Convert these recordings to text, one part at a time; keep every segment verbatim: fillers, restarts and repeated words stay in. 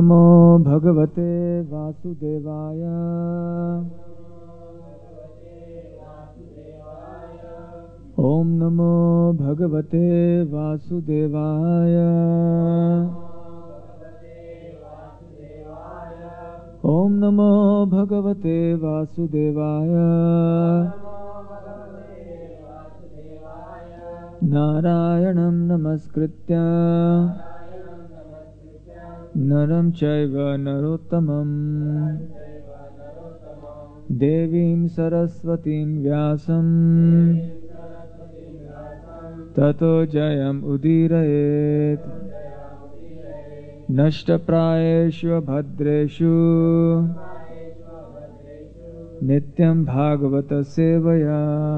नमो भगवते वासुदेवाय। ओम नमो भगवते वासुदेवाय। ओम नमो भगवते वासुदेवाय। नारायणं नमस्कृत्य नरं चैव नरोत्तमं देवीं सरस्वतीं व्यासं ततो जयम् उदीरयेत्। नष्टप्रायेषु भद्रेषु नित्यं भागवत सेवया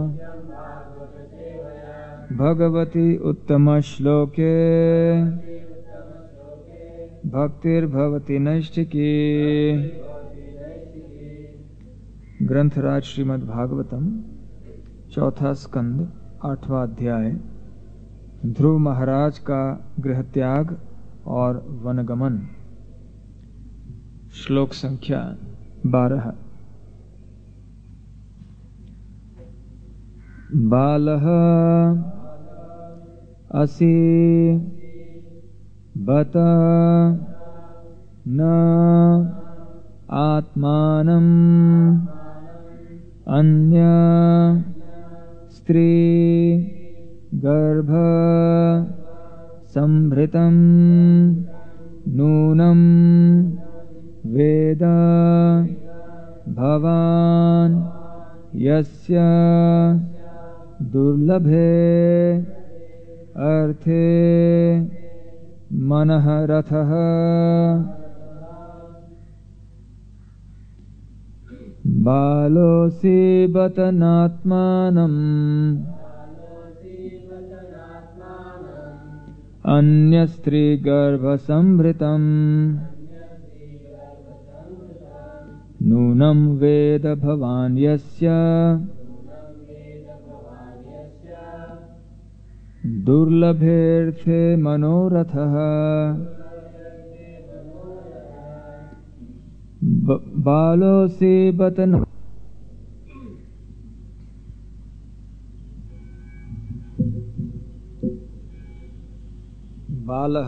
भगवती उत्तमश्लोके भक्तिर्भवति नैष्ठिकी। ग्रंथराज श्रीमद् भागवतम चौथा स्कंद आठवां अध्याय। ध्रुव महाराज का गृहत्याग और वनगमन। श्लोक संख्या बारह। बालः असि बत न आत्मानं अन्य स्त्री गर्भ संभृतं नूनं वेद भवान् यस्य दुर्लभे अर्थे मनः रथः। बालोऽसि बत नात्मानम् अन्यस्त्रीगर्भसंभृतम् नूनं वेद भवान् यस्य दुर्लभेऽर्थे मनोरथः। बालोऽसि बत न बालः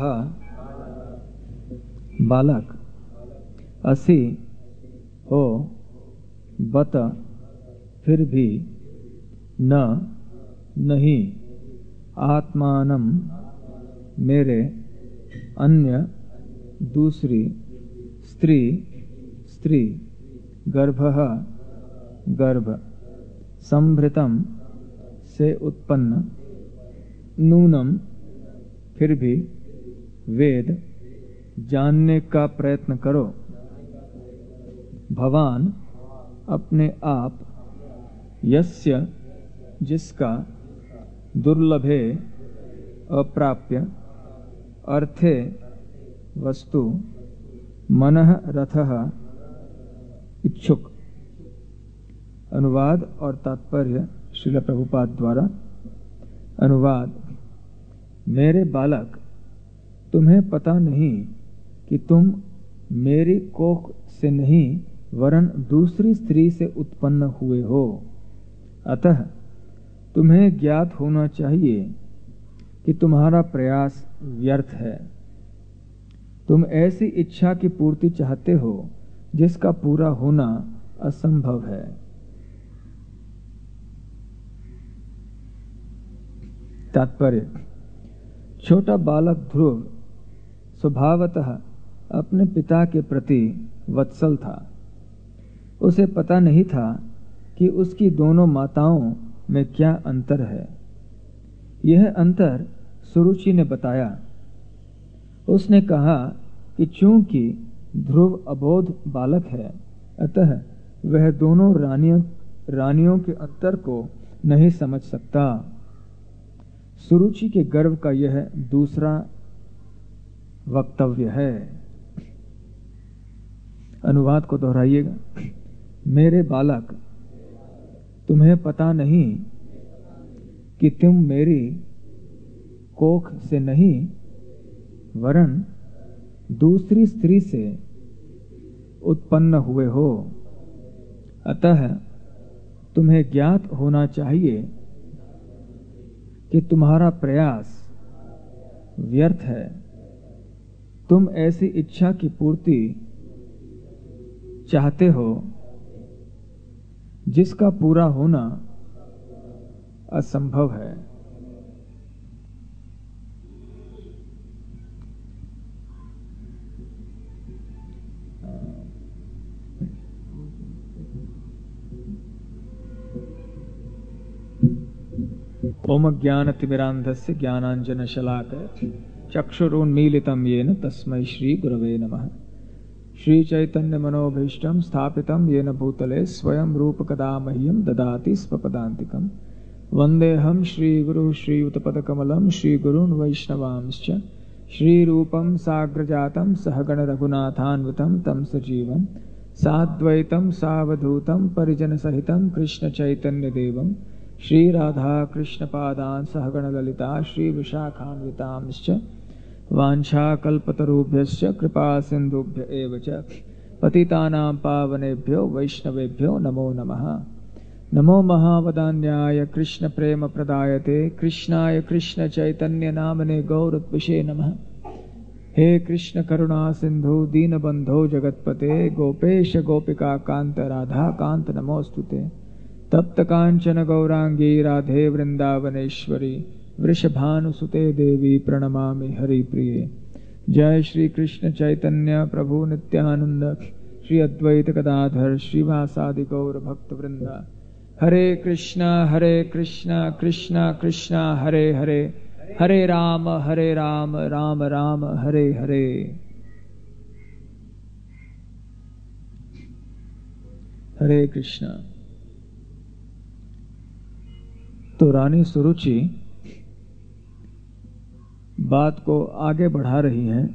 बालक असि हो बत फिर भी न नहीं आत्मानम मेरे अन्य दूसरी स्त्री स्त्री गर्भः गर्भ संभृतम से उत्पन्न नूनम फिर भी वेद जानने का प्रयत्न करो। भवान अपने आप यस्य जिसका दुर्लभे अप्राप्य अर्थे वस्तु मनः रथः इच्छुक। अनुवाद और तात्पर्य श्रील प्रभुपाद द्वारा। अनुवाद। मेरे बालक, तुम्हें पता नहीं कि तुम मेरी कोख से नहीं वरन दूसरी स्त्री से उत्पन्न हुए हो। अतः तुम्हें ज्ञात होना चाहिए कि तुम्हारा प्रयास व्यर्थ है। तुम ऐसी इच्छा की पूर्ति चाहते हो जिसका पूरा होना असंभव है। तात्पर्य। छोटा बालक ध्रुव स्वभावतः अपने पिता के प्रति वत्सल था। उसे पता नहीं था कि उसकी दोनों माताओं में क्या अंतर है। यह अंतर सुरुचि ने बताया। उसने कहा कि चूंकि ध्रुव अबोध बालक है, अतः वह दोनों रानियों रानियों के अंतर को नहीं समझ सकता। सुरुचि के गर्व का यह दूसरा वक्तव्य है। अनुवाद को दोहराइएगा। मेरे बालक, तुम्हें पता नहीं कि तुम मेरी कोख से नहीं वरन दूसरी स्त्री से उत्पन्न हुए हो, अतः तुम्हें ज्ञात होना चाहिए कि तुम्हारा प्रयास व्यर्थ है। तुम ऐसी इच्छा की पूर्ति चाहते हो जिसका पूरा होना असंभव है। ओम ज्ञानतिमिरान्धस्य ज्ञानाञ्जनशलाकया चक्षुरुन्मीलितं येन तस्मै श्रीगुरवे नमः। श्रीचैतन्यमनोभीष्टं स्थापितं येन भूतले स्वयं रूपकदा मह्यं ददाति स्वपदान्तिकं। वन्देऽहं श्रीगुरुः श्रीयुतपदकमलं श्रीगुरून् वैष्णवांश्च श्रीरूपं साग्रजातं सहगणरघुनाथान्वितं तं सजीवं साद्वैतं सावधूतं परिजनसहितं कृष्णचैतन्यदेवं श्रीराधाकृष्णपादान् सहगणललिता श्रीविशाखान्वितांश्च वाञ्छाकल्पतरुभ्यश्च कृपा सिन्धुभ्य एव च पतितानां पावनेभ्यो वैष्णवेभ्यो नमो नमः। नमो महावदान्याय कृष्णप्रेमप्रदायते कृष्णाय कृष्णचैतन्यनामने गौरत्विषे नमः। हे कृष्ण करुणा सिन्धु दीनबन्धो जगत्पते गोपेश गोपिका कान्त राधा कान्त नमोऽस्तुते। तप्त कांचन गौरांगी राधे वृंदावनेश्वरी वृषभानुसुते देवी प्रणमामि हरिप्रिये। जय श्री कृष्ण चैतन्य प्रभु नित्यानंद श्री अद्वैत गदाधर श्रीवासादि गौर भक्त वृंदा। हरे कृष्णा हरे कृष्णा कृष्णा कृष्णा हरे हरे हरे राम हरे राम राम राम हरे हरे। हरे कृष्णा। तो रानी सुरुचि बात को आगे बढ़ा रही हैं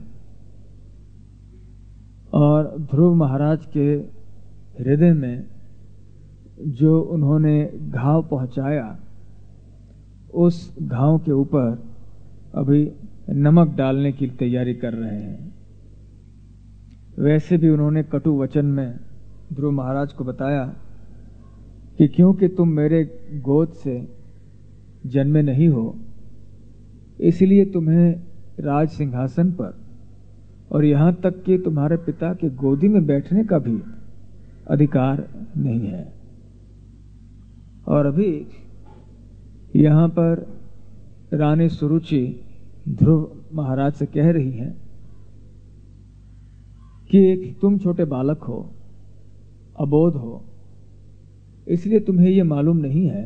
और ध्रुव महाराज के हृदय में जो उन्होंने घाव पहुंचाया उस घाव के ऊपर अभी नमक डालने की तैयारी कर रहे हैं। वैसे भी उन्होंने कटु वचन में ध्रुव महाराज को बताया कि क्योंकि तुम मेरे गोद से जन्मे नहीं हो इसलिए तुम्हें राज सिंहासन पर और यहाँ तक कि तुम्हारे पिता के गोदी में बैठने का भी अधिकार नहीं है। और अभी यहाँ पर रानी सुरुचि ध्रुव महाराज से कह रही हैं कि तुम छोटे बालक हो, अबोध हो, इसलिए तुम्हें ये मालूम नहीं है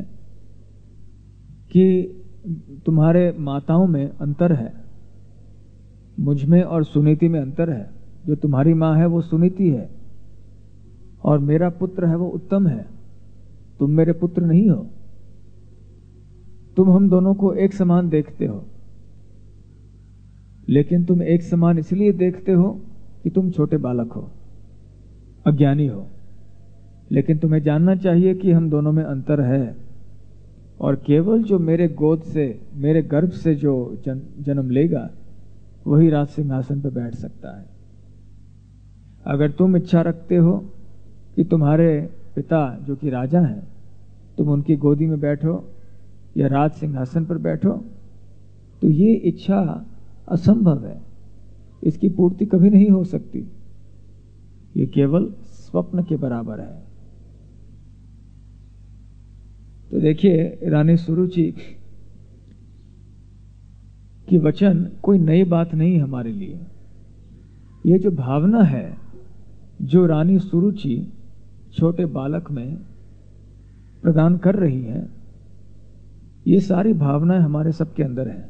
कि तुम्हारे माताओं में अंतर है, मुझ में और सुनीति में अंतर है। जो तुम्हारी माँ है वो सुनीति है और मेरा पुत्र है वो उत्तम है। तुम मेरे पुत्र नहीं हो। तुम हम दोनों को एक समान देखते हो, लेकिन तुम एक समान इसलिए देखते हो कि तुम छोटे बालक हो, अज्ञानी हो। लेकिन तुम्हें जानना चाहिए कि हम दोनों में अंतर है और केवल जो मेरे गोद से मेरे गर्भ से जो जन, जन्म लेगा वही राज सिंहासन पर बैठ सकता है। अगर तुम इच्छा रखते हो कि तुम्हारे पिता जो कि राजा हैं तुम उनकी गोदी में बैठो या राज सिंहासन पर बैठो तो ये इच्छा असंभव है, इसकी पूर्ति कभी नहीं हो सकती। ये केवल स्वप्न के बराबर है। तो देखिए रानी सुरुचि की वचन कोई नई बात नहीं हमारे लिए। ये जो भावना है जो रानी सुरुचि छोटे बालक में प्रदान कर रही है, ये सारी भावनाएं हमारे सबके अंदर है।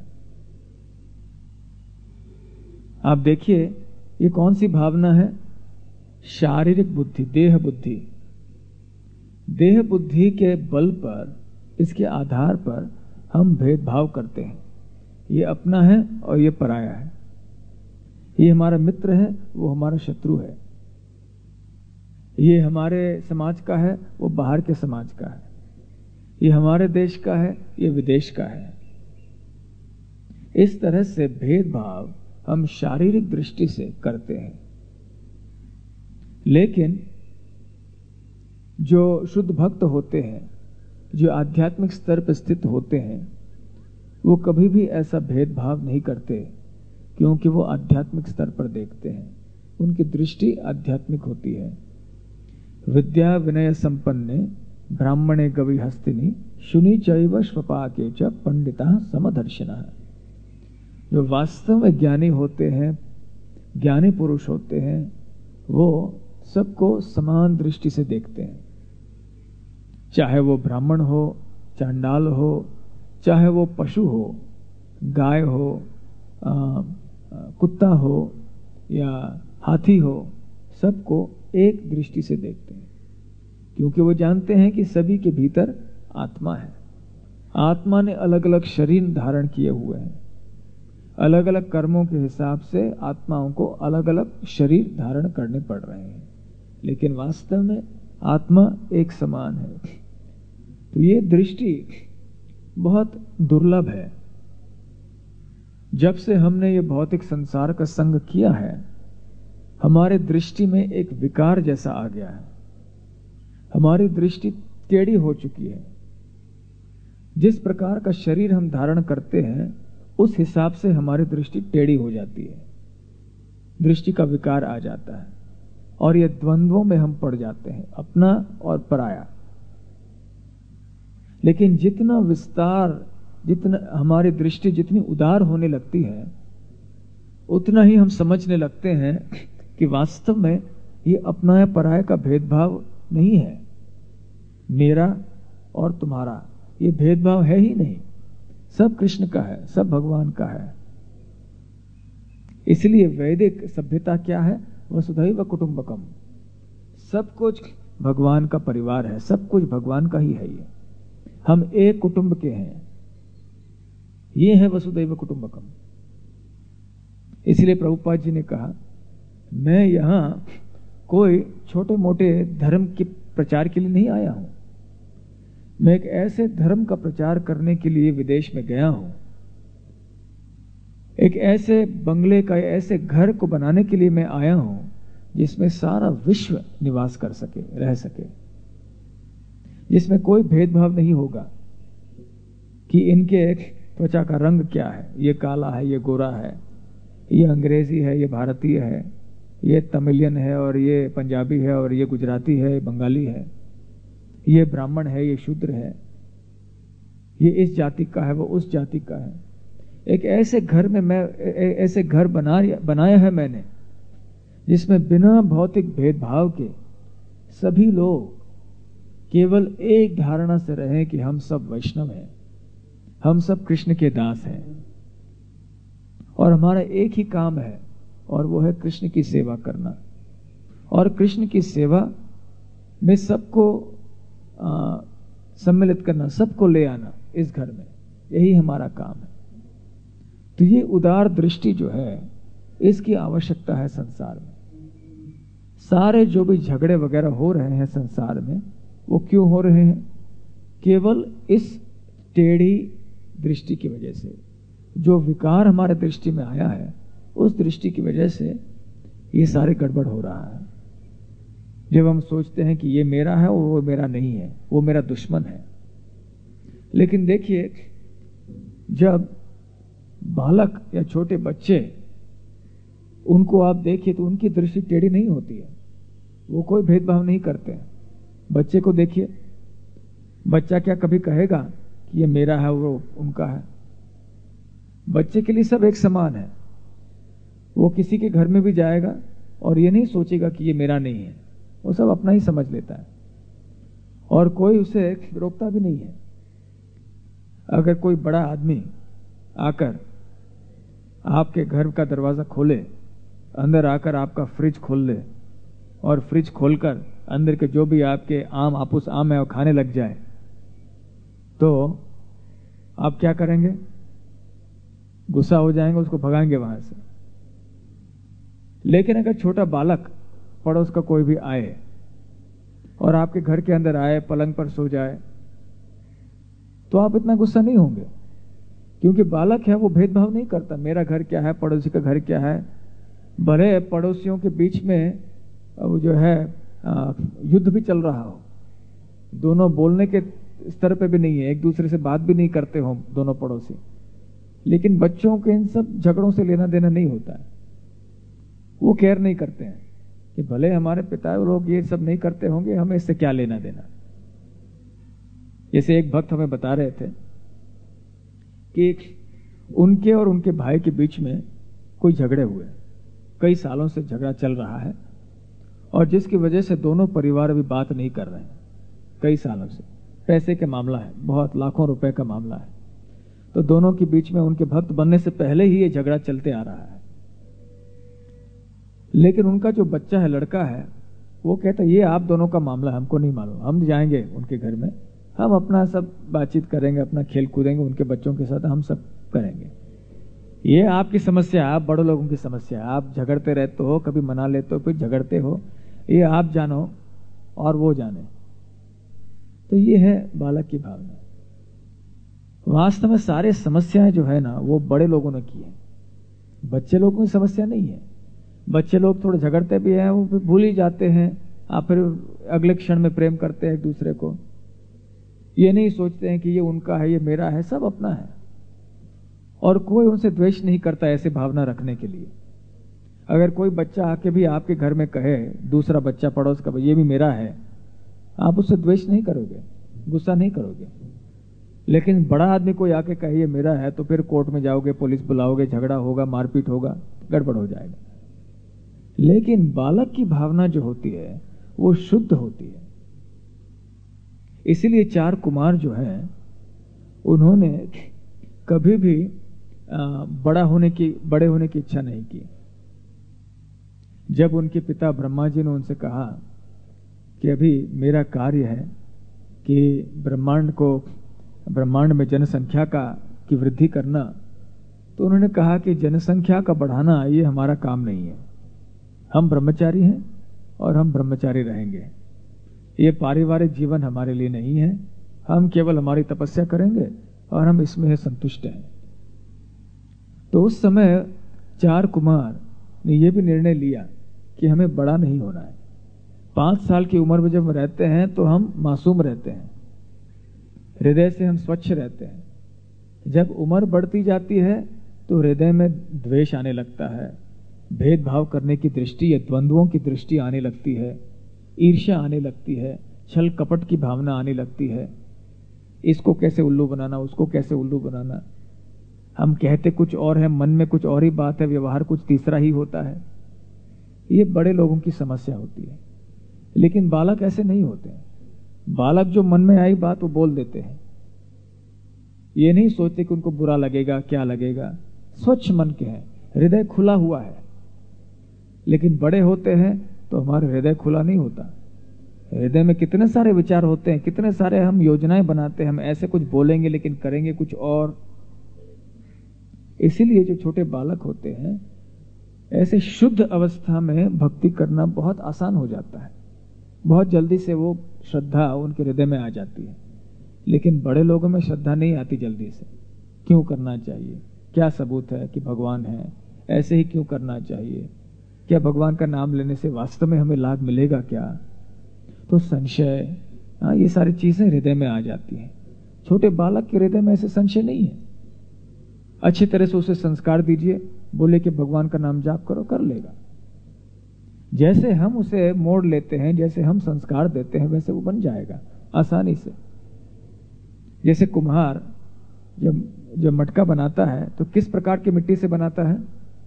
आप देखिए ये कौन सी भावना है? शारीरिक बुद्धि, देह बुद्धि। देह बुद्धि के बल पर, इसके आधार पर हम भेदभाव करते हैं। ये अपना है और ये पराया है, ये हमारा मित्र है, वो हमारा शत्रु है, ये हमारे समाज का है, वो बाहर के समाज का है, ये हमारे देश का है, ये विदेश का है। इस तरह से भेदभाव हम शारीरिक दृष्टि से करते हैं, लेकिन जो शुद्ध भक्त होते हैं, जो आध्यात्मिक स्तर पर स्थित होते हैं, वो कभी भी ऐसा भेदभाव नहीं करते, क्योंकि वो आध्यात्मिक स्तर पर देखते हैं। उनकी दृष्टि आध्यात्मिक होती है। विद्या विनय संपन्ने ब्राह्मणे गवि हस्तिनी शुनि चैव स्वपाके च पंडिता समदर्शिनः। जो वास्तव में ज्ञानी होते हैं, ज्ञानी पुरुष होते हैं, वो सबको समान दृष्टि से देखते हैं। चाहे वो ब्राह्मण हो, चांडाल हो, चाहे वो पशु हो, गाय हो, आ, कुत्ता हो या हाथी हो, सबको एक दृष्टि से देखते हैं, क्योंकि वो जानते हैं कि सभी के भीतर आत्मा है। आत्मा ने अलग अलग शरीर धारण किए हुए हैं, अलग अलग कर्मों के हिसाब से आत्माओं को अलग अलग शरीर धारण करने पड़ रहे हैं, लेकिन वास्तव में आत्मा एक समान है। तो ये दृष्टि बहुत दुर्लभ है। जब से हमने ये भौतिक संसार का संग किया है, हमारे दृष्टि में एक विकार जैसा आ गया है। हमारी दृष्टि टेढ़ी हो चुकी है। जिस प्रकार का शरीर हम धारण करते हैं, उस हिसाब से हमारी दृष्टि टेढ़ी हो जाती है, दृष्टि का विकार आ जाता है, और ये द्वंद्वों में हम पड़ जाते हैं, अपना और पराया। लेकिन जितना विस्तार, जितना हमारी दृष्टि जितनी उदार होने लगती है, उतना ही हम समझने लगते हैं कि वास्तव में ये अपना या पराया का भेदभाव नहीं है। मेरा और तुम्हारा ये भेदभाव है ही नहीं, सब कृष्ण का है, सब भगवान का है। इसलिए वैदिक सभ्यता क्या है? वसुधैव कुटुंबकम। सब कुछ भगवान का परिवार है, सब कुछ भगवान का ही है। ये हम एक कुटुंब के हैं, ये है वसुधैव कुटुंबकम। इसलिए प्रभुपाद जी ने कहा, मैं यहां कोई छोटे मोटे धर्म के प्रचार के लिए नहीं आया हूं, मैं एक ऐसे धर्म का प्रचार करने के लिए विदेश में गया हूं, एक ऐसे बंगले का, ऐसे घर को बनाने के लिए मैं आया हूं जिसमें सारा विश्व निवास कर सके, रह सके, जिसमें कोई भेदभाव नहीं होगा कि इनके त्वचा का रंग क्या है, ये काला है, ये गोरा है, ये अंग्रेजी है, ये भारतीय है, ये तमिलियन है और ये पंजाबी है और ये गुजराती है, बंगाली है, ये ब्राह्मण है, ये शूद्र है, ये इस जाति का है, वो उस जाति का है। एक ऐसे घर में मैं ऐसे घर बना बनाया है मैंने, जिसमें बिना भौतिक भेदभाव के सभी लोग केवल एक धारणा से रहें कि हम सब वैष्णव हैं, हम सब कृष्ण के दास हैं, और हमारा एक ही काम है, और वो है कृष्ण की सेवा करना। और कृष्ण की सेवा में सबको सम्मिलित करना, सबको ले आना इस घर में, यही हमारा काम है। तो ये उदार दृष्टि जो है, इसकी आवश्यकता है संसार में। सारे जो भी झगड़े वगैरह हो रहे हैं संसार में, वो क्यों हो रहे हैं? केवल इस टेढ़ी दृष्टि की वजह से। जो विकार हमारे दृष्टि में आया है, उस दृष्टि की वजह से ये सारे गड़बड़ हो रहा है। जब हम सोचते हैं कि ये मेरा है, वो मेरा नहीं है, वो मेरा दुश्मन है। लेकिन देखिए, जब बालक या छोटे बच्चे, उनको आप देखिए तो उनकी दृष्टि टेढ़ी नहीं होती है, वो कोई भेदभाव नहीं करते हैं। बच्चे को देखिए, बच्चा क्या कभी कहेगा कि ये मेरा है, वो उनका है? बच्चे के लिए सब एक समान है। वो किसी के घर में भी जाएगा और ये नहीं सोचेगा कि ये मेरा नहीं है, वो सब अपना ही समझ लेता है, और कोई उसे रोकता भी नहीं है। अगर कोई बड़ा आदमी आकर आपके घर का दरवाजा खोले, अंदर आकर आपका फ्रिज खोल ले, और फ्रिज खोलकर अंदर के जो भी आपके आम आपूस आम है वो खाने लग जाए, तो आप क्या करेंगे? गुस्सा हो जाएंगे, उसको भगाएंगे वहां से। लेकिन अगर छोटा बालक, पड़ोस का कोई भी आए और आपके घर के अंदर आए, पलंग पर सो जाए, तो आप इतना गुस्सा नहीं होंगे, क्योंकि बालक है वो भेदभाव नहीं करता, मेरा घर क्या है, पड़ोसी का घर क्या है। भले पड़ोसियों के बीच में वो जो है आ, युद्ध भी चल रहा हो, दोनों बोलने के स्तर पे भी नहीं है, एक दूसरे से बात भी नहीं करते हो दोनों पड़ोसी, लेकिन बच्चों के इन सब झगड़ों से लेना देना नहीं होता है। वो केयर नहीं करते हैं कि भले हमारे पिता लोग ये सब नहीं करते होंगे, हमें इससे क्या लेना देना। जैसे एक भक्त हमें बता रहे थे कि उनके और उनके भाई के बीच में कोई झगड़े हुए, कई सालों से झगड़ा चल रहा है, और जिसकी वजह से दोनों परिवार अभी बात नहीं कर रहे हैं कई सालों से। पैसे का मामला है, बहुत लाखों रुपए का मामला है। तो दोनों के बीच में उनके भक्त बनने से पहले ही ये झगड़ा चलते आ रहा है। लेकिन उनका जो बच्चा है, लड़का है, वो कहता है ये आप दोनों का मामला है, हमको नहीं मालूम, हम जाएंगे उनके घर में, हम अपना सब बातचीत करेंगे, अपना खेल कूदेंगे, उनके बच्चों के साथ हम सब करेंगे। ये आपकी समस्या है, आप बड़े लोगों की समस्या है, आप झगड़ते रहते हो, कभी मना लेते हो फिर झगड़ते हो, ये आप जानो और वो जाने। तो ये है बालक की भावना। वास्तव में सारे समस्याएं जो है ना वो बड़े लोगों ने की है, बच्चे लोगों की समस्या नहीं है। बच्चे लोग थोड़े झगड़ते भी हैं, वो भूल ही जाते हैं, आप फिर अगले क्षण में प्रेम करते हैं एक दूसरे को। ये नहीं सोचते हैं कि ये उनका है, ये मेरा है, सब अपना है, और कोई उनसे द्वेष नहीं करता ऐसे भावना रखने के लिए। अगर कोई बच्चा आके भी आपके घर में कहे, दूसरा बच्चा पड़ोस का, ये भी मेरा है, आप उससे द्वेष नहीं करोगे, गुस्सा नहीं करोगे। लेकिन बड़ा आदमी कोई आके कहे ये मेरा है, तो फिर कोर्ट में जाओगे, पुलिस बुलाओगे, झगड़ा होगा, मारपीट होगा, गड़बड़ हो जाएगा। लेकिन बालक की भावना जो होती है वो शुद्ध होती है। इसीलिए चार कुमार जो हैं उन्होंने कभी भी बड़ा होने की बड़े होने की इच्छा नहीं की। जब उनके पिता ब्रह्मा जी ने उनसे कहा कि अभी मेरा कार्य है कि ब्रह्मांड को ब्रह्मांड में जनसंख्या का की वृद्धि करना, तो उन्होंने कहा कि जनसंख्या का बढ़ाना ये हमारा काम नहीं है, हम ब्रह्मचारी हैं और हम ब्रह्मचारी रहेंगे, ये पारिवारिक जीवन हमारे लिए नहीं है, हम केवल हमारी तपस्या करेंगे और हम इसमें संतुष्ट हैं। तो उस समय चार कुमार ने यह भी निर्णय लिया कि हमें बड़ा नहीं होना है। पांच साल की उम्र में जब रहते हैं तो हम मासूम रहते हैं, हृदय से हम स्वच्छ रहते हैं। जब उम्र बढ़ती जाती है तो हृदय में द्वेष आने लगता है, भेदभाव करने की दृष्टि या द्वंद्वों की दृष्टि आने लगती है, ईर्ष्या आने लगती है, छल कपट की भावना आने लगती है, इसको कैसे उल्लू बनाना, उसको कैसे उल्लू बनाना। हम कहते कुछ और है, मन में कुछ और ही बात है, व्यवहार कुछ तीसरा ही होता है। ये बड़े लोगों की समस्या होती है। लेकिन बालक ऐसे नहीं होते हैं। बालक जो मन में आई बात वो बोल देते हैं, ये नहीं सोचते कि उनको बुरा लगेगा, क्या लगेगा। स्वच्छ मन के हैं, हृदय खुला हुआ है। लेकिन बड़े होते हैं तो हमारा हृदय खुला नहीं होता। हृदय में कितने सारे विचार होते हैं, कितने सारे हम योजनाएं बनाते हैं, हम ऐसे कुछ बोलेंगे लेकिन करेंगे कुछ और। इसीलिए जो छोटे बालक होते हैं, ऐसे शुद्ध अवस्था में भक्ति करना बहुत आसान हो जाता है, बहुत जल्दी से वो श्रद्धा उनके हृदय में आ जाती है। लेकिन बड़े लोगों में श्रद्धा नहीं आती जल्दी से। क्यों करना चाहिए, क्या सबूत है कि भगवान है, ऐसे ही क्यों करना चाहिए, क्या भगवान का नाम लेने से वास्तव में हमें लाभ मिलेगा क्या, तो संशय, हाँ, ये सारी चीजें हृदय में आ जाती हैं। छोटे बालक के हृदय में ऐसे संशय नहीं है। अच्छी तरह से उसे संस्कार दीजिए, बोले कि भगवान का नाम जाप करो, कर लेगा। जैसे हम उसे मोड़ लेते हैं, जैसे हम संस्कार देते हैं, वैसे वो बन जाएगा आसानी से। जैसे कुम्हार जब जब मटका बनाता है तो किस प्रकार की मिट्टी से बनाता है,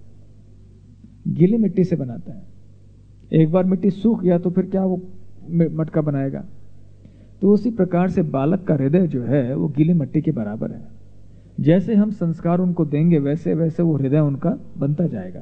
गीली मिट्टी से बनाता है। एक बार मिट्टी सूख गया तो फिर क्या वो मटका बनाएगा। तो उसी प्रकार से बालक का हृदय जो है वो गीली मिट्टी के बराबर है। जैसे हम संस्कार उनको देंगे वैसे वैसे वो हृदय उनका बनता जाएगा।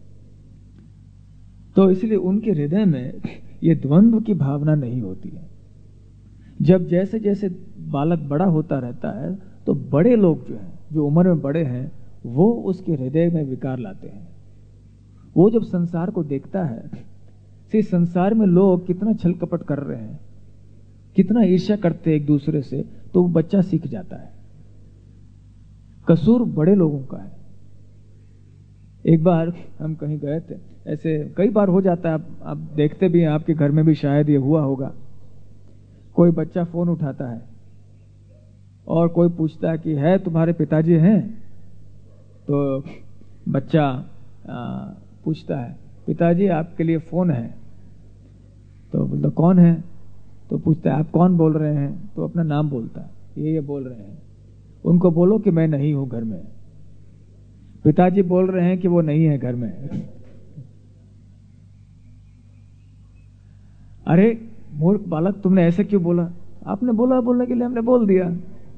तो इसलिए उनके हृदय में ये द्वंद्व की भावना नहीं होती है। जब जैसे जैसे बालक बड़ा होता रहता है तो बड़े लोग जो हैं, जो उम्र में बड़े हैं, वो उसके हृदय में विकार लाते हैं। वो जब संसार को देखता है, से संसार में लोग कितना छल कपट कर रहे हैं, कितना ईर्ष्या करते हैं एक दूसरे से, तो वो बच्चा सीख जाता है। कसूर बड़े लोगों का है। एक बार हम कहीं गए थे, ऐसे कई बार हो जाता है, आप, आप देखते भी हैं, आपके घर में भी शायद ये हुआ होगा। कोई बच्चा फोन उठाता है और कोई पूछता है कि है तुम्हारे पिताजी हैं? तो बच्चा आ, पूछता है पिताजी आपके लिए फोन है। तो बोलता कौन है? तो पूछता है आप कौन बोल रहे हैं? तो अपना नाम बोलता है, ये ये बोल रहे हैं। उनको बोलो कि मैं नहीं हूं घर में। पिताजी बोल रहे हैं कि वो नहीं है घर में। अरे मूर्ख बालक, तुमने ऐसे क्यों बोला? आपने बोला बोलने के लिए, हमने बोल दिया।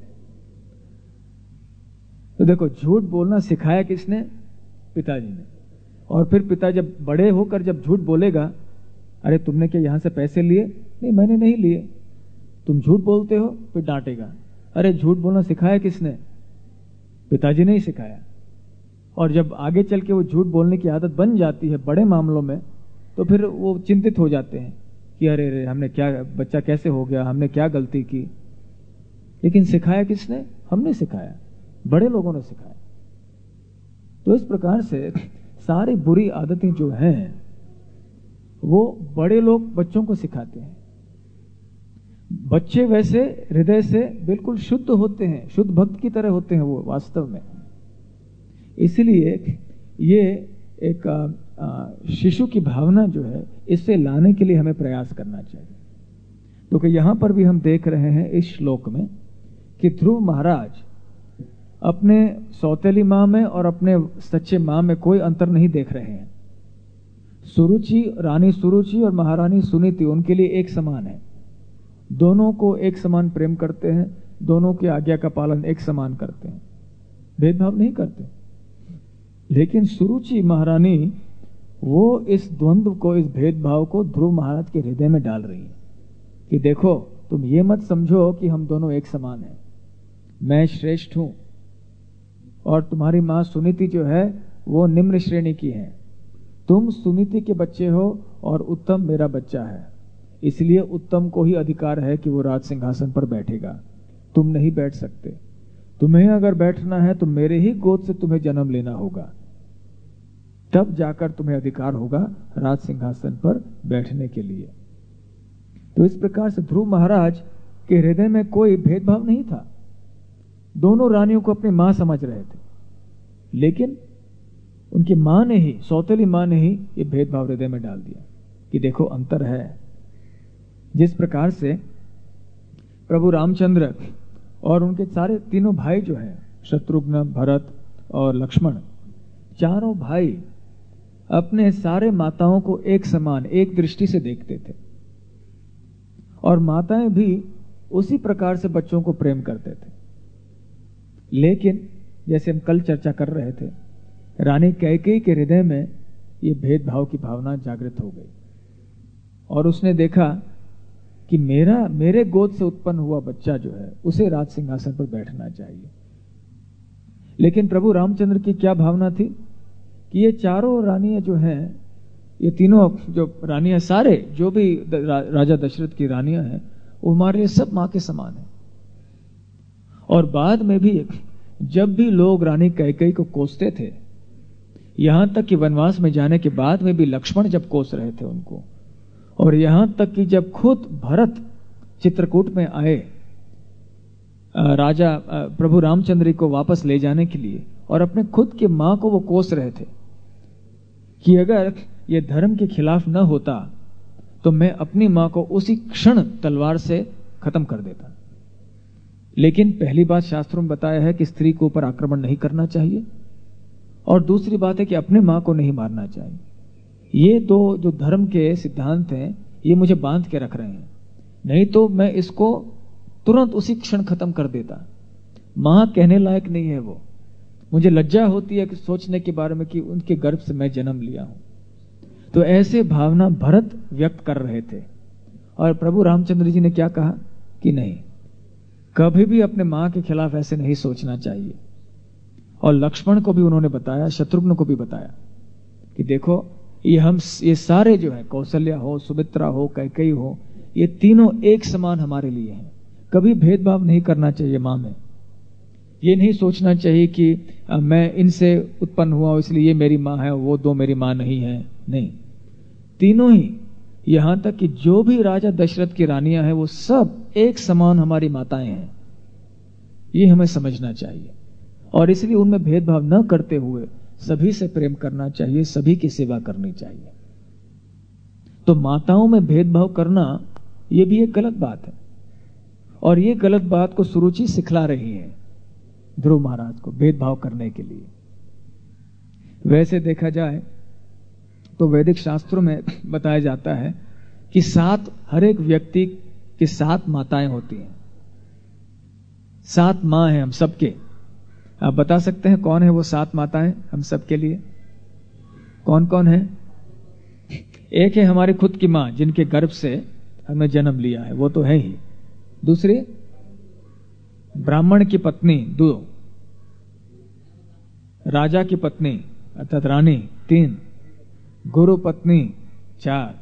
तो देखो, झूठ बोलना सिखाया किसने? पिताजी ने। और फिर पिता जब बड़े होकर जब झूठ बोलेगा, अरे तुमने क्या यहां से पैसे लिए? नहीं, मैंने नहीं लिए। तुम झूठ बोलते हो, फिर डांटेगा। अरे झूठ बोलना सिखाया किसने? पिताजी ने ही सिखाया। और जब आगे चल के वो झूठ बोलने की आदत बन जाती है बड़े मामलों में, तो फिर वो चिंतित हो जाते हैं कि अरे अरे हमने क्या, बच्चा कैसे हो गया, हमने क्या गलती की। लेकिन सिखाया किसने? हमने सिखाया, बड़े लोगों ने सिखाया। तो इस प्रकार से सारी बुरी आदतें जो हैं वो बड़े लोग बच्चों को सिखाते हैं। बच्चे वैसे हृदय से बिल्कुल शुद्ध होते हैं, शुद्ध भक्त की तरह होते हैं वो वास्तव में। इसलिए ये एक शिशु की भावना जो है, इससे लाने के लिए हमें प्रयास करना चाहिए। तो कि यहां पर भी हम देख रहे हैं इस श्लोक में कि ध्रुव महाराज अपने सौतेली मां में और अपने सच्चे मां में कोई अंतर नहीं देख रहे हैं। सुरुचि, रानी सुरुचि और महारानी सुनीति उनके लिए एक समान है। दोनों को एक समान प्रेम करते हैं, दोनों की आज्ञा का पालन एक समान करते हैं, भेदभाव नहीं करते। लेकिन सुरुचि महारानी वो इस द्वंद्व को, इस भेदभाव को ध्रुव महाराज के हृदय में डाल रही है कि देखो, तुम ये मत समझो कि हम दोनों एक समान हैं, मैं श्रेष्ठ हूं और तुम्हारी मां सुनीति जो है वो निम्न श्रेणी की है। तुम सुनीति के बच्चे हो और उत्तम मेरा बच्चा है, इसलिए उत्तम को ही अधिकार है कि वो राज सिंहासन पर बैठेगा, तुम नहीं बैठ सकते। तुम्हें अगर बैठना है तो मेरे ही गोद से तुम्हें जन्म लेना होगा, तब जाकर तुम्हें अधिकार होगा राज सिंहासन पर बैठने के लिए। तो इस प्रकार से ध्रुव महाराज के हृदय में कोई भेदभाव नहीं था। दोनों रानियों को अपनी मां समझ रहे थे, लेकिन उनकी मां ने ही, सौतेली मां ने ही ये भेदभाव हृदय में डाल दिया कि देखो अंतर है। जिस प्रकार से प्रभु रामचंद्र और उनके सारे तीनों भाई जो हैं, शत्रुघ्न, भरत और लक्ष्मण, चारों भाई अपने सारे माताओं को एक समान, एक दृष्टि से देखते थे और माताएं भी उसी प्रकार से बच्चों को प्रेम करते थे। लेकिन जैसे हम कल चर्चा कर रहे थे, रानी कैकेयी के हृदय में ये भेदभाव की भावना जागृत हो गई और उसने देखा कि मेरा मेरे गोद से उत्पन्न हुआ बच्चा जो है उसे राज सिंहासन पर बैठना चाहिए। लेकिन प्रभु रामचंद्र की क्या भावना थी कि ये चारों रानियां जो हैं, ये तीनों जो रानियां, सारे जो भी रा, राजा दशरथ की रानियां हैं, वो हमारे लिए सब मां के समान है। और बाद में भी जब भी लोग रानी कैकेयी को कोसते थे, यहां तक कि वनवास में जाने के बाद में भी लक्ष्मण जब कोस रहे थे उनको, और यहां तक कि जब खुद भरत चित्रकूट में आए राजा प्रभु रामचंद्र को वापस ले जाने के लिए, और अपने खुद की मां को वो कोस रहे थे कि अगर ये धर्म के खिलाफ न होता तो मैं अपनी मां को उसी क्षण तलवार से खत्म कर देता। लेकिन पहली बात शास्त्रों में बताया है कि स्त्री के ऊपर आक्रमण नहीं करना चाहिए, और दूसरी बात है कि अपने मां को नहीं मारना चाहिए। ये दो जो धर्म के सिद्धांत हैं, ये मुझे बांध के रख रहे हैं, नहीं तो मैं इसको तुरंत उसी क्षण खत्म कर देता। मां कहने लायक नहीं है वो। मुझे लज्जा होती है कि सोचने के बारे में कि उनके गर्भ से मैं जन्म लिया हूं। तो ऐसे भावना भरत व्यक्त कर रहे थे, और प्रभु रामचंद्र जी ने क्या कहा कि नहीं, कभी भी अपने मां के खिलाफ ऐसे नहीं सोचना चाहिए। और लक्ष्मण को भी उन्होंने बताया, शत्रुघ्न को भी बताया कि देखो, ये हम ये सारे जो है, कौशल्या हो, सुमित्रा हो, कैकेयी हो, ये तीनों एक समान हमारे लिए हैं। कभी भेदभाव नहीं करना चाहिए मां में। ये नहीं सोचना चाहिए कि आ, मैं इनसे उत्पन्न हुआ इसलिए ये मेरी माँ है, वो दो मेरी माँ नहीं है। नहीं, तीनों ही, यहां तक कि जो भी राजा दशरथ की रानियां हैं वो सब एक समान हमारी माताएं हैं। ये हमें समझना चाहिए और इसलिए उनमें भेदभाव न करते हुए सभी से प्रेम करना चाहिए, सभी की सेवा करनी चाहिए। तो माताओं में भेदभाव करना यह भी एक गलत बात है और ये गलत बात को सुरुचि सिखला रही है ध्रुव महाराज को भेदभाव करने के लिए। वैसे देखा जाए तो वैदिक शास्त्रों में बताया जाता है कि सात, हर एक व्यक्ति की सात माताएं होती हैं। सात माँ हैं हम सबके। आप बता सकते हैं कौन है वो सात माताएं हम सबके लिए? कौन कौन है? एक है हमारी खुद की माँ जिनके गर्भ से हमें जन्म लिया है, वो तो है ही। दूसरी ब्राह्मण की पत्नी दो, राजा की पत्नी अर्थात रानी तीन, गुरु पत्नी चार,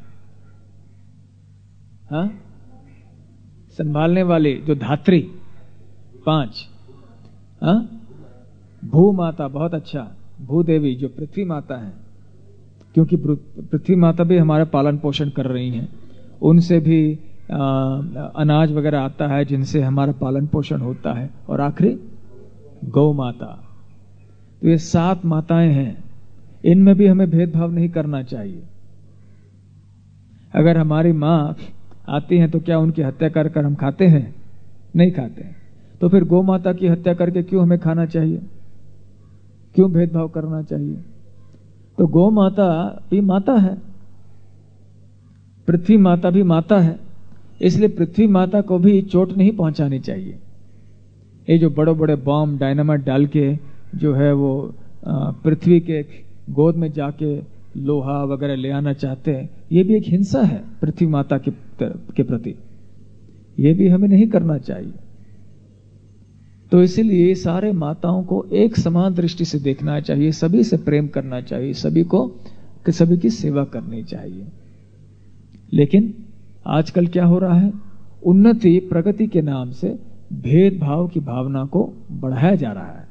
हाँ संभालने वाली जो धात्री पांच, हाँ भू माता, बहुत अच्छा, भूदेवी जो पृथ्वी माता है, क्योंकि पृथ्वी माता भी हमारा पालन पोषण कर रही हैं, उनसे भी आ, अनाज वगैरह आता है जिनसे हमारा पालन पोषण होता है। और आखिरी गौ माता। तो ये सात माताएं हैं, इनमें भी हमें भेदभाव नहीं करना चाहिए। अगर हमारी माँ आती हैं तो क्या उनकी हत्या कर कर हम खाते हैं? नहीं खाते हैं। तो फिर गौ माता की हत्या करके क्यों हमें खाना चाहिए? क्यों भेदभाव करना चाहिए? तो गौ माता भी माता है, पृथ्वी माता भी माता है, इसलिए पृथ्वी माता को भी चोट नहीं पहुंचानी चाहिए। ये जो बड़े बड़े बॉम्ब डायनामाइट डाल के जो है वो पृथ्वी के गोद में जाके लोहा वगैरह ले आना चाहते हैं, ये भी एक हिंसा है पृथ्वी माता के, के प्रति। ये भी हमें नहीं करना चाहिए। तो इसलिए सारे माताओं को एक समान दृष्टि से देखना चाहिए, सभी से प्रेम करना चाहिए, सभी को सभी की सेवा करनी चाहिए। लेकिन आजकल क्या हो रहा है? उन्नति प्रगति के नाम से भेदभाव की भावना को बढ़ाया जा रहा है।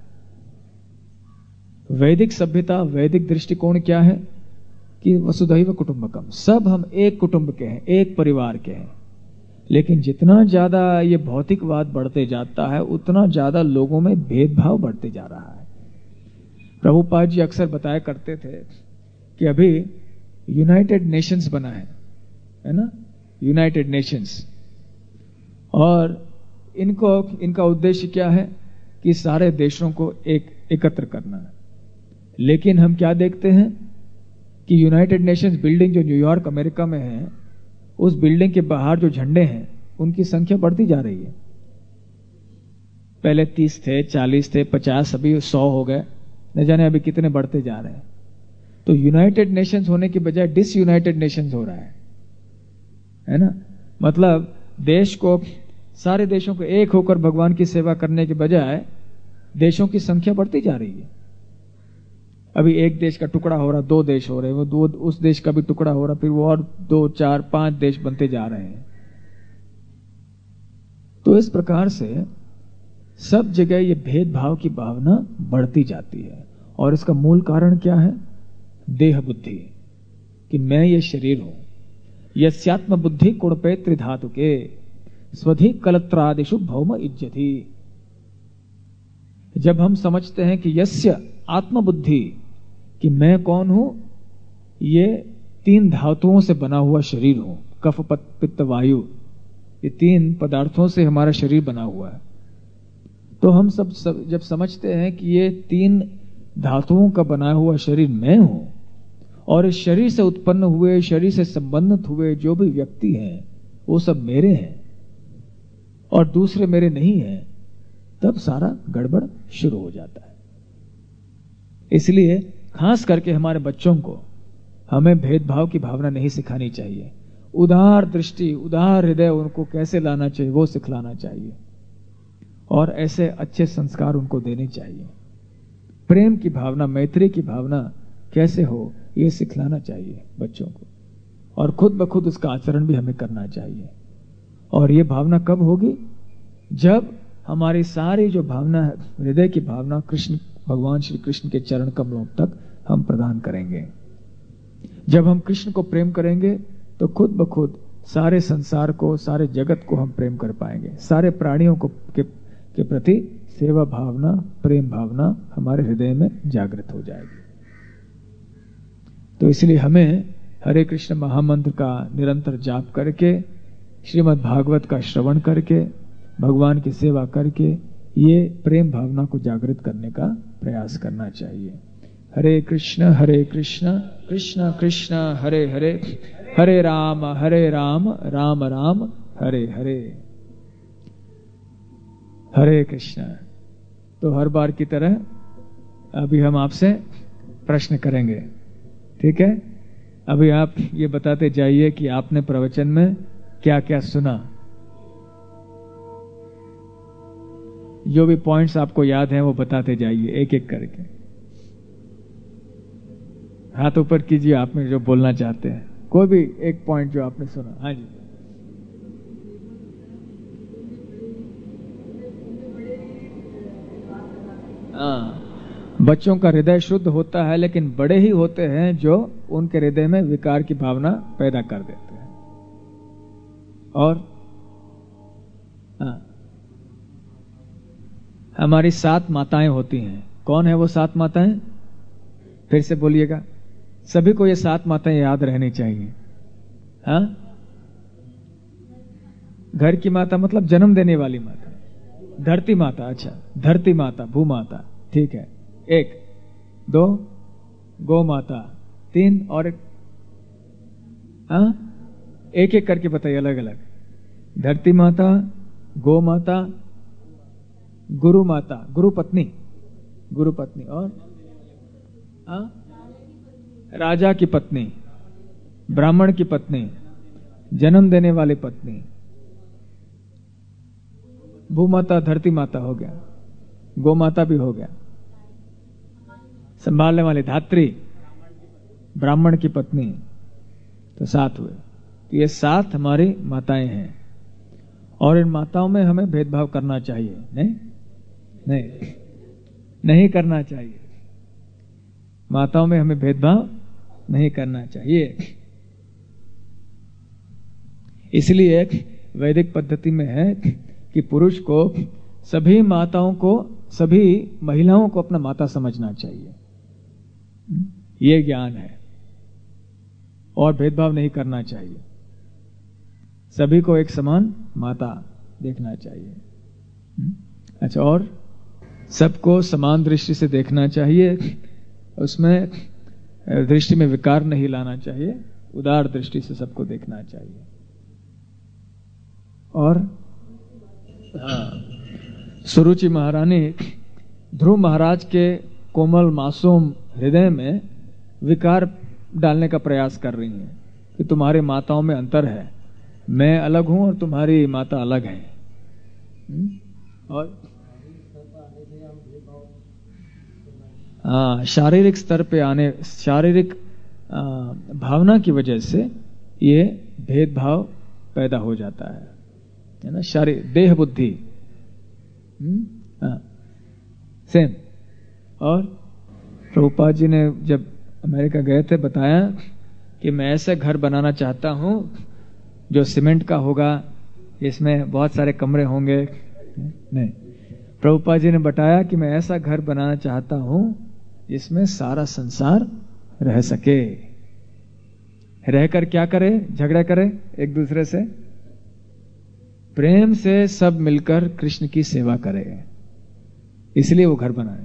वैदिक सभ्यता, वैदिक दृष्टिकोण क्या है कि वसुधैव कुटुंबकम, सब हम एक कुटुंब के हैं, एक परिवार के हैं। लेकिन जितना ज्यादा ये भौतिकवाद बढ़ते जाता है उतना ज्यादा लोगों में भेदभाव बढ़ते जा रहा है। प्रभुपाद जी अक्सर बताया करते थे कि अभी यूनाइटेड नेशंस बना है, है ना, यूनाइटेड नेशंस, और इनको इनका उद्देश्य क्या है कि सारे देशों को एक एकत्र करना है। लेकिन हम क्या देखते हैं कि यूनाइटेड नेशंस बिल्डिंग जो न्यूयॉर्क अमेरिका में है, उस बिल्डिंग के बाहर जो झंडे हैं उनकी संख्या बढ़ती जा रही है। पहले तीस थे, चालीस थे, पचास, अभी सौ हो गए, न जाने अभी कितने बढ़ते जा रहे हैं। तो यूनाइटेड नेशंस होने की बजाय डिसयूनाइटेड नेशंस हो रहा है, है ना। मतलब देश को, सारे देशों को एक होकर भगवान की सेवा करने के बजाय देशों की संख्या बढ़ती जा रही है। अभी एक देश का टुकड़ा हो रहा, दो देश हो रहे, वो दो उस देश का भी टुकड़ा हो रहा, फिर वो और दो चार पांच देश बनते जा रहे हैं। तो इस प्रकार से सब जगह ये भेदभाव की भावना बढ़ती जाती है। और इसका मूल कारण क्या है? देह बुद्धि, कि मैं ये शरीर हूं। यस्यात्म बुद्धि कुणपे त्रिधातु के स्वधि कलत्रादिषु भौम इज्जति। जब हम समझते हैं कि यस्य आत्मबुद्धि, कि मैं कौन हूं, ये तीन धातुओं से बना हुआ शरीर हूं, कफ पित्त वायु, ये तीन पदार्थों से हमारा शरीर बना हुआ है। तो हम सब, सब जब समझते हैं कि ये तीन धातुओं का बना हुआ शरीर मैं हूं, और इस शरीर से उत्पन्न हुए, शरीर से संबंधित हुए जो भी व्यक्ति हैं वो सब मेरे हैं और दूसरे मेरे नहीं हैं, तब सारा गड़बड़ शुरू हो जाता है। इसलिए खास करके हमारे बच्चों को हमें भेदभाव की भावना नहीं सिखानी चाहिए। उदार दृष्टि, उदार हृदय उनको कैसे लाना चाहिए वो सिखलाना चाहिए, और ऐसे अच्छे संस्कार उनको देने चाहिए। प्रेम की भावना, मैत्री की भावना कैसे हो ये सिखलाना चाहिए बच्चों को, और खुद ब खुद उसका आचरण भी हमें करना चाहिए। और ये भावना कब होगी? जब हमारी सारी जो भावना है, हृदय की भावना कृष्ण भगवान श्री कृष्ण के चरण कमलों तक हम प्रदान करेंगे। जब हम कृष्ण को प्रेम करेंगे तो खुद ब खुद सारे संसार को, सारे जगत को हम प्रेम कर पाएंगे। सारे प्राणियों को के, के प्रति सेवा भावना, प्रेम भावना हमारे हृदय में जागृत हो जाएगी। तो इसलिए हमें हरे कृष्ण महामंत्र का निरंतर जाप करके, श्रीमद् भागवत का श्रवण करके, भगवान की सेवा करके ये प्रेम भावना को जागृत करने का प्रयास करना चाहिए। हरे कृष्ण हरे कृष्ण कृष्ण कृष्ण हरे हरे, हरे राम हरे राम राम राम हरे हरे। हरे कृष्ण। तो हर बार की तरह अभी हम आपसे प्रश्न करेंगे, ठीक है? अभी आप ये बताते जाइए कि आपने प्रवचन में क्या क्या सुना। जो भी पॉइंट्स आपको याद हैं वो बताते जाइए एक एक करके। हाथ ऊपर कीजिए आप में जो बोलना चाहते हैं, कोई भी एक पॉइंट जो आपने सुना। हाँ जी। हाँ, बच्चों का हृदय शुद्ध होता है, लेकिन बड़े ही होते हैं जो उनके हृदय में विकार की भावना पैदा कर देते हैं। और हाँ, हमारी सात माताएं होती हैं। कौन है वो सात माताएं? फिर से बोलिएगा। सभी को ये सात माताएं याद रहनी चाहिए। हाँ, घर की माता मतलब जन्म देने वाली माता। धरती माता, अच्छा, धरती माता, भू माता, ठीक है। एक, दो, गौ माता, तीन, और एक, हाँ, एक एक करके बताइए अलग अलग। धरती माता, गौ माता, गुरु माता, गुरु पत्नी, गुरु पत्नी, और हाँ, राजा की पत्नी, ब्राह्मण की पत्नी, जन्म देने वाली पत्नी, भू माता, धरती माता हो गया, गौ माता भी हो गया, संभालने वाली धात्री, ब्राह्मण की पत्नी, तो सात हुए। तो ये सात हमारी माताएं हैं। और इन माताओं में हमें भेदभाव करना चाहिए? नहीं, नहीं, नहीं करना चाहिए। माताओं में हमें भेदभाव नहीं करना चाहिए। इसलिए वैदिक पद्धति में है कि पुरुष को सभी माताओं को, सभी महिलाओं को अपना माता समझना चाहिए। ये ज्ञान है। और भेदभाव नहीं करना चाहिए। सभी को एक समान माता देखना चाहिए। अच्छा, और सबको समान दृष्टि से देखना चाहिए। उसमें दृष्टि में विकार नहीं लाना चाहिए। उदार दृष्टि से सबको देखना चाहिए। और हाँ, सुरुचि महारानी ध्रुव महाराज के कोमल मासूम हृदय में विकार डालने का प्रयास कर रही हैं कि तुम्हारी माताओं में अंतर है, मैं अलग हूं और तुम्हारी माता अलग है। और हाँ, शारीरिक स्तर पे आने, शारीरिक भावना की वजह से ये भेदभाव पैदा हो जाता है, है ना? शारीरिक, देह बुद्धि, हाँ, सेम। और प्रभुपाद जी ने जब अमेरिका गए थे बताया कि मैं ऐसा घर बनाना चाहता हूं जो सीमेंट का होगा, इसमें बहुत सारे कमरे होंगे। नहीं, प्रभुपाद जी ने बताया कि मैं ऐसा घर बनाना चाहता हूं जिसमें सारा संसार रह सके। रहकर क्या करे? झगड़ा करे एक दूसरे से, प्रेम से सब मिलकर कृष्ण की सेवा करे। इसलिए वो घर बनाए।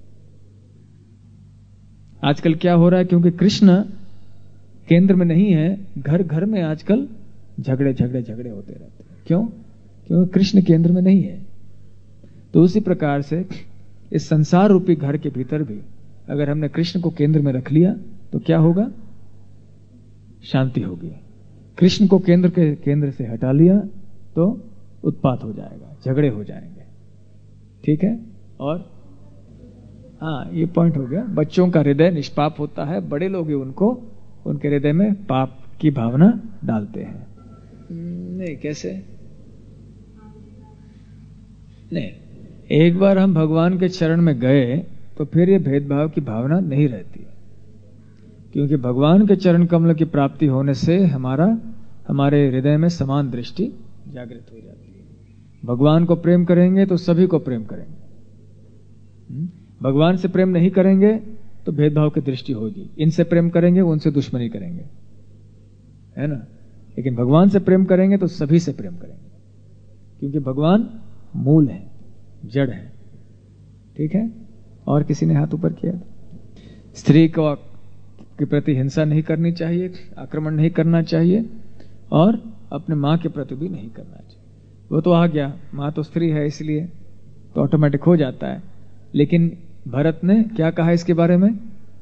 आजकल क्या हो रहा है? क्योंकि कृष्ण केंद्र में नहीं है, घर घर में आजकल झगड़े झगड़े झगड़े होते रहते हैं। क्यों? क्योंकि कृष्ण केंद्र में नहीं है। तो उसी प्रकार से इस संसार रूपी घर के भीतर भी अगर हमने कृष्ण को केंद्र में रख लिया तो क्या होगा? शांति होगी। कृष्ण को केंद्र के केंद्र से हटा लिया तो उत्पात हो जाएगा, झगड़े हो जाएंगे। ठीक है? और हाँ, ये पॉइंट हो गया। बच्चों का हृदय निष्पाप होता है, बड़े लोग ही उनको, उनके हृदय में पाप की भावना डालते हैं। नहीं, कैसे? नहीं, एक बार हम भगवान के चरण में गए तो फिर ये भेदभाव की भावना नहीं रहती, क्योंकि भगवान के चरण कमल की प्राप्ति होने से हमारा हमारे हृदय में समान दृष्टि जागृत हो जाती है। भगवान को प्रेम करेंगे तो सभी को प्रेम करेंगे, भगवान से प्रेम नहीं करेंगे तो भेदभाव की दृष्टि होगी, इनसे प्रेम करेंगे उनसे दुश्मनी करेंगे, है ना। लेकिन भगवान से प्रेम करेंगे तो सभी से प्रेम करेंगे, क्योंकि भगवान मूल है, जड़ है। ठीक है। और किसी ने हाथ ऊपर किया? स्त्री को के प्रति हिंसा नहीं करनी चाहिए, आक्रमण नहीं करना चाहिए, और अपने मां के प्रति भी नहीं करना चाहिए। वो तो आ गया, मां तो स्त्री है इसलिए तो ऑटोमेटिक हो जाता है। लेकिन भरत ने क्या कहा इसके बारे में?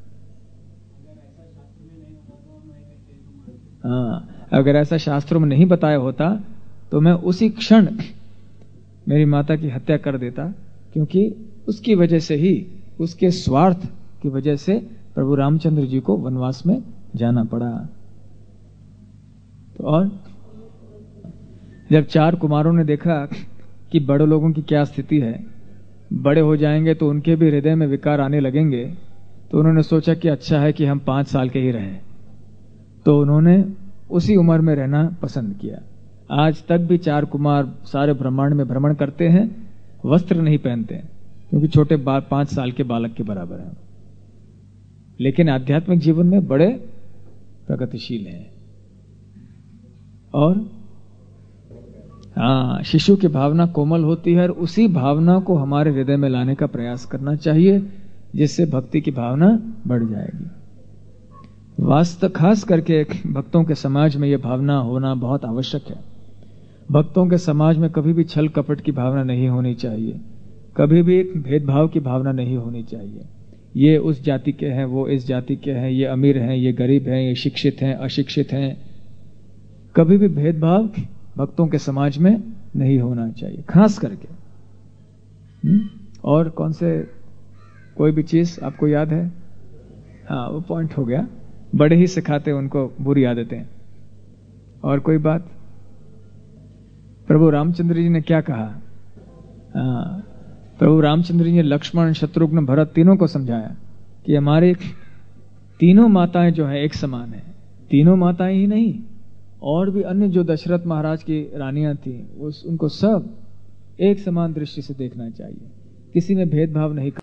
हाँ, अगर ऐसा शास्त्रों में नहीं बताया होता तो मैं उसी क्षण मेरी माता की हत्या कर देता, क्योंकि उसकी वजह से ही, उसके स्वार्थ की वजह से प्रभु रामचंद्र जी को वनवास में जाना पड़ा। तो और जब चार कुमारों ने देखा कि बड़े लोगों की क्या स्थिति है, बड़े हो जाएंगे तो उनके भी हृदय में विकार आने लगेंगे, तो उन्होंने सोचा कि अच्छा है कि हम पांच साल के ही रहें। तो उन्होंने उसी उम्र में रहना पसंद किया। आज तक भी चार कुमार सारे ब्रह्मांड में भ्रमण करते हैं, वस्त्र नहीं पहनते हैं, क्योंकि छोटे पांच साल के बालक के बराबर हैं, लेकिन आध्यात्मिक जीवन में बड़े प्रगतिशील हैं। और हाँ, शिशु की भावना कोमल होती है, और उसी भावना को हमारे हृदय में लाने का प्रयास करना चाहिए, जिससे भक्ति की भावना बढ़ जाएगी। वास्तव खास करके भक्तों के समाज में यह भावना होना बहुत आवश्यक है। भक्तों के समाज में कभी भी छल कपट की भावना नहीं होनी चाहिए, कभी भी भेदभाव की भावना नहीं होनी चाहिए। ये उस जाति के हैं, वो इस जाति के हैं, ये अमीर हैं, ये गरीब हैं, ये शिक्षित हैं, अशिक्षित हैं, कभी भी भेदभाव भक्तों के समाज में नहीं होना चाहिए, खास करके। हुँ? और कौन से कोई भी चीज आपको याद है? हाँ, वो पॉइंट हो गया, बड़े ही सिखाते उनको बुरी आदतें। और कोई बात? प्रभु रामचंद्र जी ने क्या कहा? हाँ, प्रभु रामचंद्र जी ने लक्ष्मण, शत्रुघ्न, भरत तीनों को समझाया कि हमारे तीनों माताएं जो है एक समान है। तीनों माताएं ही नहीं, और भी अन्य जो दशरथ महाराज की रानियां थी, उस उनको सब एक समान दृष्टि से देखना चाहिए, किसी में भेदभाव नहीं।